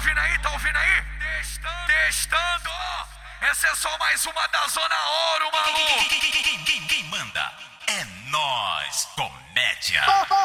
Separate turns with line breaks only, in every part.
ouvindo aí? Tá ouvindo aí? Testando. Essa é só mais uma da Zona Ouro, maluco.
Quem manda é nós, comédia.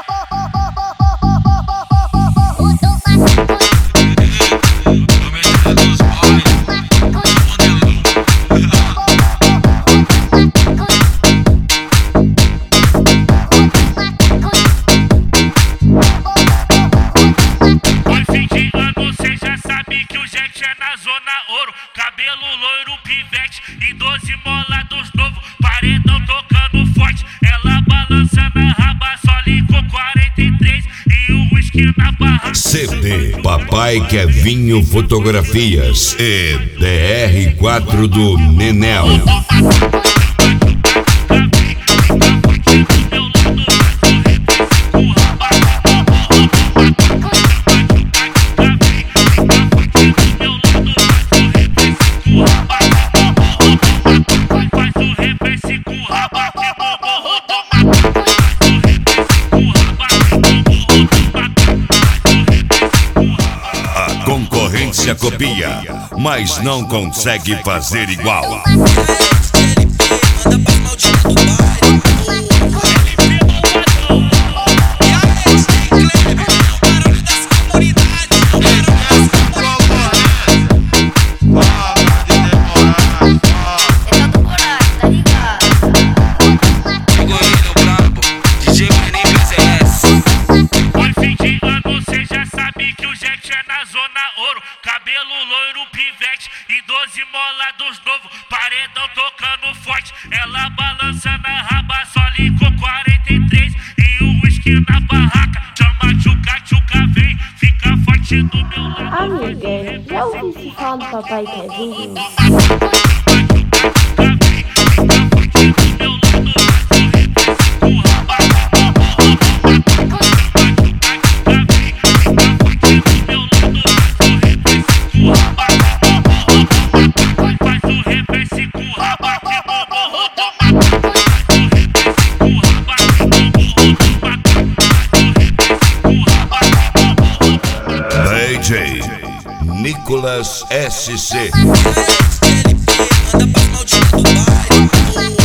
Cabelo loiro, pivete e 12 molados novo. Paredão tocando forte, ela balança na raba, só ligou 43 e o whisky na barra.
CD Papai Kevinho Fotografias e DR4 do Nenel. Concorrência copia, mas não consegue fazer igual.
Cabelo loiro, pivete e 12 molados novo. Paredão tocando forte, ela balança na raba, só ligou 43 e o whisky na barraca. Chama tchuca, vem, fica forte do meu lado.
Amiga, já ouvi se falar do Papai Kevinho?
DJ Nicolas SC.
Anda pra maldita do bairro.